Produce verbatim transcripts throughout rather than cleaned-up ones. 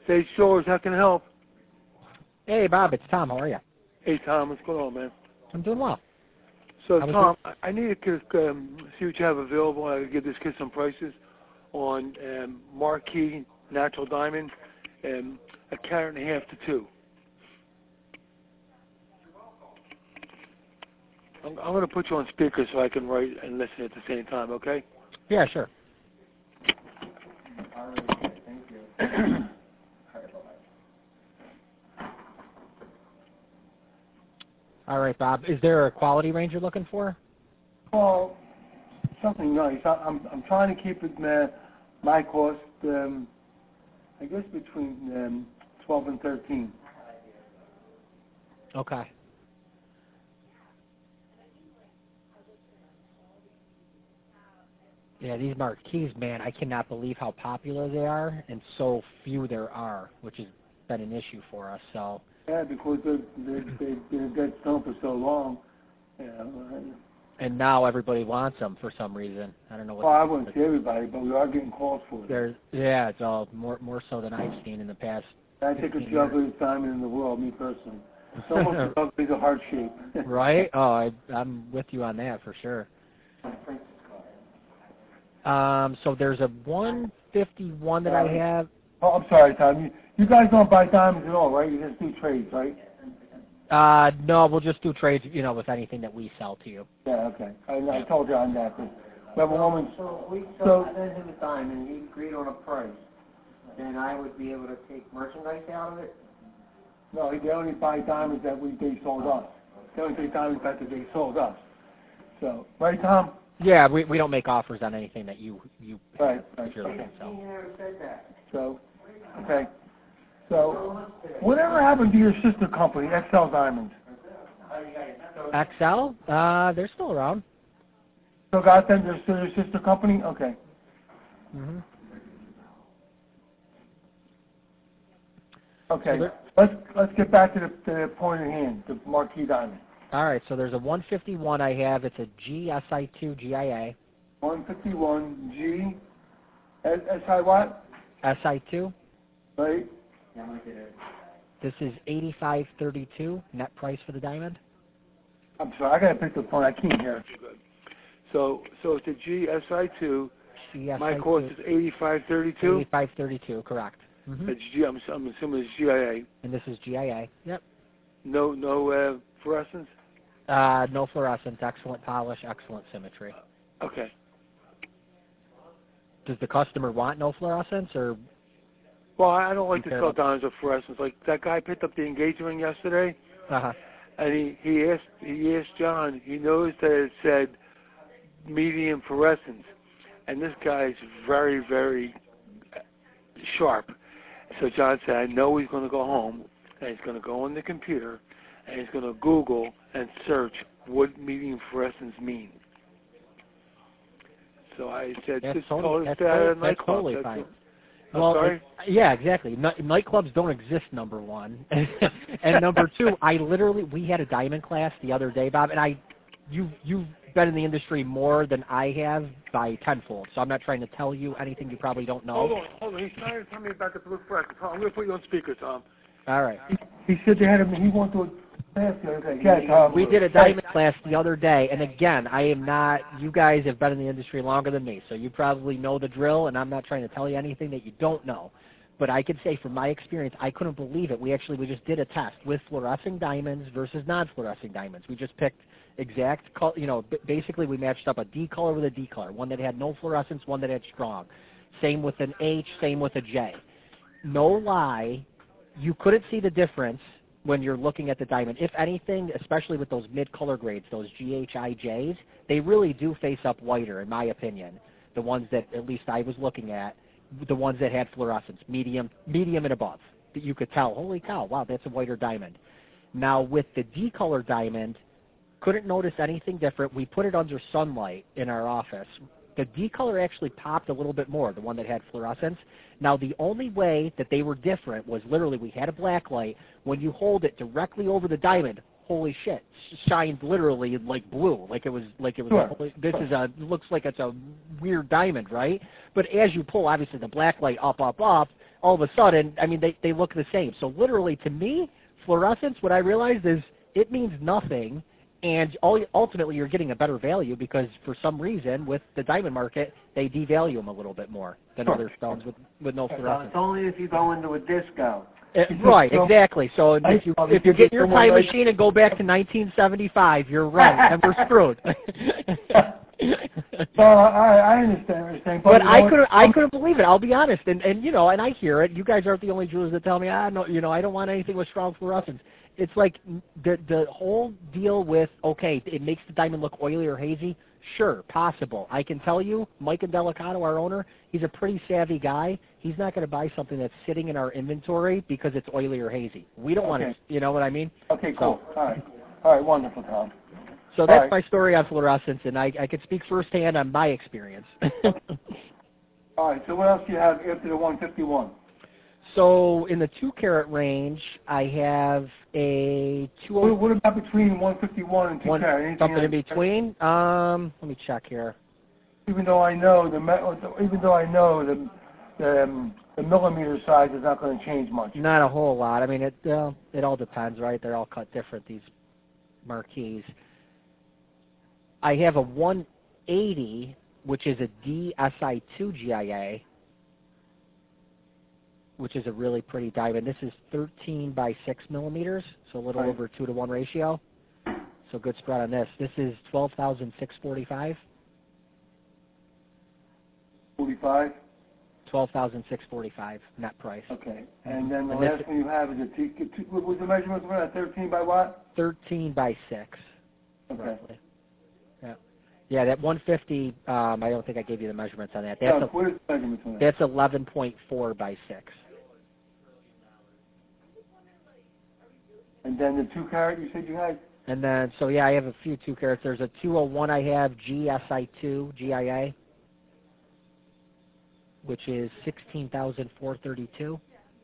Sage Shores, how can I help? Hey, Bob, it's Tom. How are you? Hey, Tom, what's going on, man? I'm doing well. So, How was Tom, I I need to um, see what you have available. I give this kid some prices on um, Marquee Natural Diamond, um, a carat and a half to two. I'm, I'm going to put you on speaker so I can write and listen at the same time, okay? Yeah, sure. All right, thank you. All right, Bob. Is there a quality range you're looking for? Well, something nice. I, I'm I'm trying to keep it uh, my cost, um, I guess between um, twelve and thirteen. Okay. Yeah, these marquees, man, I cannot believe how popular they are, and so few there are, which has been an issue for us. So. Yeah, because they've they, they've been a dead stone for so long. Yeah. And now everybody wants them for some reason. I don't know what. Well, I wouldn't say everybody, but we are getting calls for it. There's, yeah, it's all more more so than I've seen in the past. I think it's the ugliest diamond in the world, me personally. It's almost as ugly as a heart shape. Right? Oh, I, I'm with you on that for sure. Um, so there's a one fifty-one that I have. Oh, I'm sorry, Tom. You, you guys don't buy diamonds at all, right? You just do trades, right? Uh, no, we'll just do trades, you know, with anything that we sell to you. Yeah, okay. I, I told you on that. But we have a woman. So we So- so send him a diamond, he agreed on a price. Then I would be able to take merchandise out of it? No, they only buy diamonds that we they sold us. They only take diamonds that they sold us. So, right, Tom? Yeah, we we don't make offers on anything that you you Right, right. if you're looking He so. never said that. So, okay. So, whatever happened to your sister company, X L Diamonds? X L, uh, they're still around. Still got them? They're still your sister company? Okay. Mhm. Okay. So let's let's get back to the, to the point at hand, the Marquee Diamond. All right, so there's a one fifty-one I have. It's a G S I two G I A. one fifty-one G, S I what? S I two. Right? This is eighty-five thirty-two net price for the diamond. I'm sorry, I gotta pick the phone. I can't hear it too good. So, so it's a G S I two. G S I two. My cost is eighty-five thirty-two. eighty-five thirty-two, correct. Mm-hmm. It's G. I'm, I'm assuming it's G I A. And this is G I A. Yep. No, no uh, fluorescence. Uh, no fluorescence, excellent polish, excellent symmetry. Okay. Does the customer want no fluorescence, or? Well, I don't like You to care sell about- diamonds with fluorescence. Like that guy picked up the engagement ring yesterday, Uh-huh. and he he asked he asked John. He noticed that it said medium fluorescence, and this guy is very very sharp. So John said, I know he's going to go home, and he's going to go on the computer, and he's going to Google and search what medium fluorescence means. So I said, That's just totally, call that's it that totally, at that's nightclub. totally That's fine. it. I'm Well, sorry? it- yeah, exactly. Night, nightclubs don't exist, number one. And number two, I literally, we had a diamond class the other day, Bob, and I, you, you've been in the industry more than I have by tenfold, so I'm not trying to tell you anything you probably don't know. Hold on, hold on. He's trying to tell me about the blue fluorescence. Hold on, I'm going to put you on speaker, Tom. All right. He, he said they had him, he wanted to class the other day. Yeah, Tom. We did a diamond class the other day, and again, I am not, you guys have been in the industry longer than me, so you probably know the drill, and I'm not trying to tell you anything that you don't know. But I could say from my experience, I couldn't believe it. We actually, we just did a test with fluorescing diamonds versus non-fluorescing diamonds. We just picked exact, col- you know, b- basically we matched up a D color with a D color, one that had no fluorescence, one that had strong. Same with an H, same with a J. No lie, you couldn't see the difference when you're looking at the diamond. If anything, especially with those mid-color grades, those G H I Js, they really do face up whiter, in my opinion, the ones that at least I was looking at, the ones that had fluorescence, medium, medium and above, that you could tell, holy cow, wow, that's a whiter diamond. Now, with the D-color diamond, couldn't notice anything different. We put it under sunlight in our office. The D-color actually popped a little bit more, the one that had fluorescence. Now, the only way that they were different was literally we had a black light. When you hold it directly over the diamond, holy shit, shined literally like blue, like it was like it was. Sure. A, this is a looks like it's a weird diamond, right? But as you pull, obviously the black light up, up, up, all of a sudden, I mean, they, they look the same. So literally, to me, fluorescence, what I realized is it means nothing, and ultimately you're getting a better value because for some reason with the diamond market, they devalue them a little bit more than Sure. other stones with, with no So fluorescence. it's only if you go into a discount. Uh, right, So- exactly. So if you if you get in your time machine and go back to nineteen seventy-five, you're right, and we're screwed. Well, I, I understand what you're saying, but, But you I know, couldn't I couldn't believe it. I'll be honest, and and you know, and I hear it. You guys aren't the only jewelers that tell me, ah, no, you know, I don't want anything with strong fluorescence. It's like the the whole deal with okay, it makes the diamond look oily or hazy. Sure, possible. I can tell you, Mike Indelicato, our owner, he's a pretty savvy guy. He's not going to buy something that's sitting in our inventory because it's oily or hazy. We don't want Okay. to, you know what I mean? Okay, cool. All right. All right, wonderful, Tom. So that's right. my story on fluorescence, and I, I could speak firsthand on my experience. All right, so what else do you have after the one fifty-one? So in the two carat range, I have a two What, what about between one fifty-one and two one carat? Anything something in else? between. Um, let me check here. Even though I know the me- even though I know the the, um, the millimeter size is not going to change much. Not a whole lot. I mean, it uh, it all depends, right? They're all cut different, these marquees. I have a one eighty, which is a D S I two G I A, which is a really pretty diamond. This is thirteen by six millimeters, so a little Right. over two to one ratio. So good spread on this. This is twelve thousand six forty-five. forty-five. Twelve thousand six forty-five net price. Okay. And then the And this- last one you have is a T. T what was the measurement for that? thirteen by what? Thirteen by six, Okay. roughly. Yeah, yeah. That one fifty. Um, I don't think I gave you the measurements on that. That's No, a, what is the measurement for that? that's eleven point four by six. And then the two carat you said you had? And then, so yeah, I have a few two carats. There's a two oh one I have G S I two G I A, which is sixteen thousand four hundred thirty-two.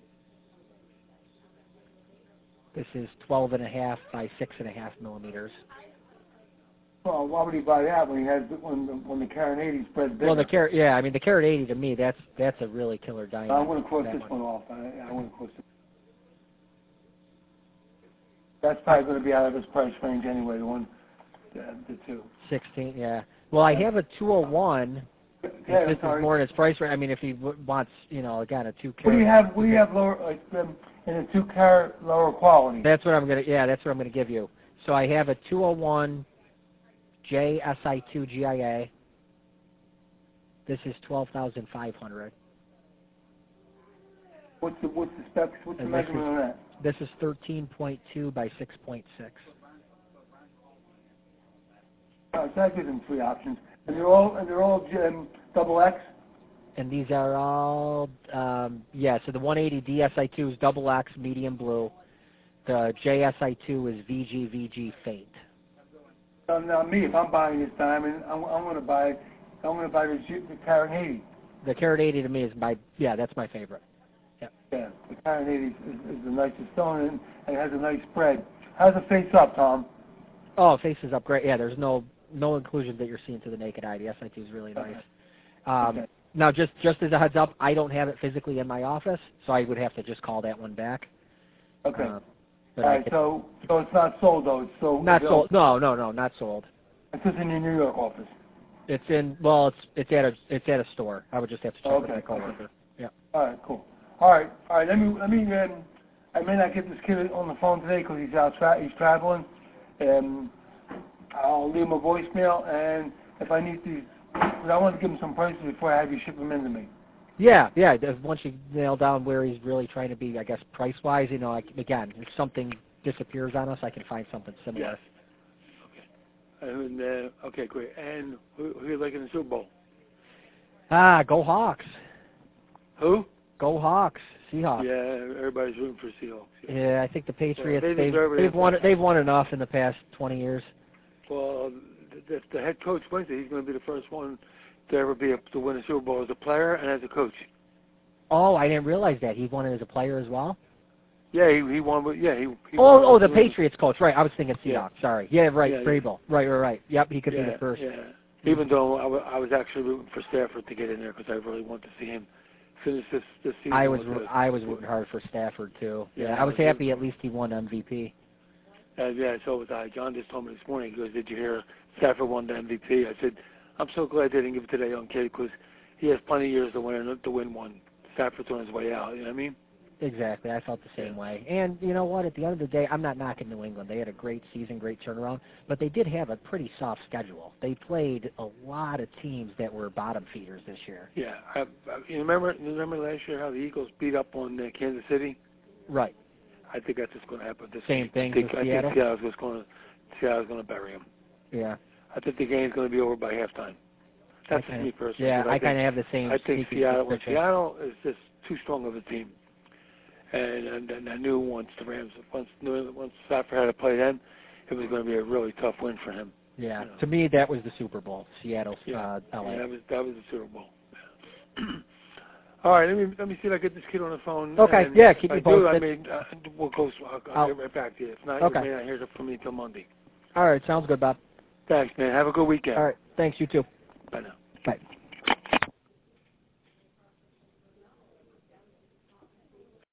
This is twelve and a half by six and a half millimeters. Well, why would he buy that when he has when the, when the carat eighty spreads bigger? Well, the carat, yeah, I mean the carat eighty to me, that's that's a really killer diamond. I'm going to cross that this one, off. I, I want to cross it. That's probably going to be out of his price range anyway. The one, the, the two. sixteen, yeah. Well, I have a two oh one. Yeah, If I'm this is sorry. more in its price range. I mean, if he w- wants, you know, again, a two carat. What do you have? What do you have lower, like um, in a two carat lower quality? That's what I'm gonna. Yeah, that's what I'm gonna give you. So I have a two oh one J S I two G I A. This is twelve thousand five hundred. What's the what's the specs? What's the And this measurement is- on that? This is thirteen point two by six point six. Uh, so that gives them three options, and they're all and they're all um, double X. And these are all, um, yeah. So the one eighty D S I two is double X, medium blue. The J S I two is V G V G faint. So now me, if I'm buying this diamond, I'm, I'm going to buy I'm going to buy the, G- the carat eighty. The carat eighty to me is my, yeah, that's my favorite. Yeah, the carat eighty is, is, is the nicest stone, and, and it has a nice spread. How's it face up, Tom? Oh, face is up great. Yeah, there's no no inclusions that you're seeing to the naked eye. The S I two is really nice. Um, Okay. Now, just just as a heads up, I don't have it physically in my office, so I would have to just call that one back. Okay. Uh, but All I right, could, so so it's not sold though. It's sold. not sold. No, no, no, not sold. It's just in your New York office. It's in. Well, it's it's at a it's at a store. I would just have to check with Okay, my coworker. Yeah. All right, cool. All right, all right. Let me let me. Um, I may not get this kid on the phone today because he's out. Tra- he's traveling. Um, I'll leave him a voicemail, and if I need to, because I want to give him some prices before I have you ship them in to me. Yeah, yeah. if- Once you nail down where he's really trying to be, I guess price wise, you know, like again, if something disappears on us, I can find something similar. Yes. And uh, okay, great. And who, who you like in the Super Bowl? Ah, go Hawks. Who? Go Hawks. Seahawks. Yeah, everybody's rooting for Seahawks. Yeah, I think the Patriots. they they've deserve it. they've won they've won enough in the past twenty years. Well, the, the head coach Wednesday, he's going to be the first one to ever be a, to win a Super Bowl as a player and as a coach. Oh, I didn't realize that he won it as a player as well. Yeah, he he won. with- Yeah, he. he Oh, won oh, the with- Patriots coach. Right, I was thinking Yeah. Seahawks. Sorry. Yeah, right. Yeah, yeah. Vrabel. Right, right, right. Yep, he could yeah, be the first. Yeah. Even though I, w- I was actually rooting for Stafford to get in there because I really want to see him finish this this season. I was with the, I was rooting hard for Stafford too. Yeah, Yeah, I was happy at least he won M V P. Uh, yeah, so was I. John just told me this morning. He goes, "Did you hear Stafford won the M V P?" I said, "I'm so glad they didn't give it to that young kid because he has plenty of years to win to win one. Stafford's on his way out. You know what I mean?" Exactly. I felt the same Yeah. way. And you know what? At the end of the day, I'm not knocking New England. They had a great season, great turnaround, but they did have a pretty soft schedule. They played a lot of teams that were bottom feeders this year. Yeah. I, I, you remember? You remember last year how the Eagles beat up on uh, Kansas City? Right. I think that's just going to happen this Same week. thing I think, with I Seattle? think Seattle's just going to Seattle's going to bury him. Yeah. I think the game's going to be over by halftime. That's kinda, just me personally. Yeah, I, I kind of have the same. I think sneaky Seattle. suspicion. Seattle is just too strong of a team. And, and and I knew once the Rams, once once Stafford had to play them, it was going to be a really tough win for him. Yeah, You know. to me that was the Super Bowl, Seattle, Yeah, uh, L A. yeah, that was that was the Super Bowl. All right, let me let me see if I get this kid on the phone. Okay, and yeah, if keep I me do, I posted. mean, uh, we'll go. I'll, I'll I'll- get right back to you. If not, Okay. you may not hear from me until Monday. All right, sounds good, Bob. Thanks, man. Have a good weekend. All right, thanks, you too. Bye now.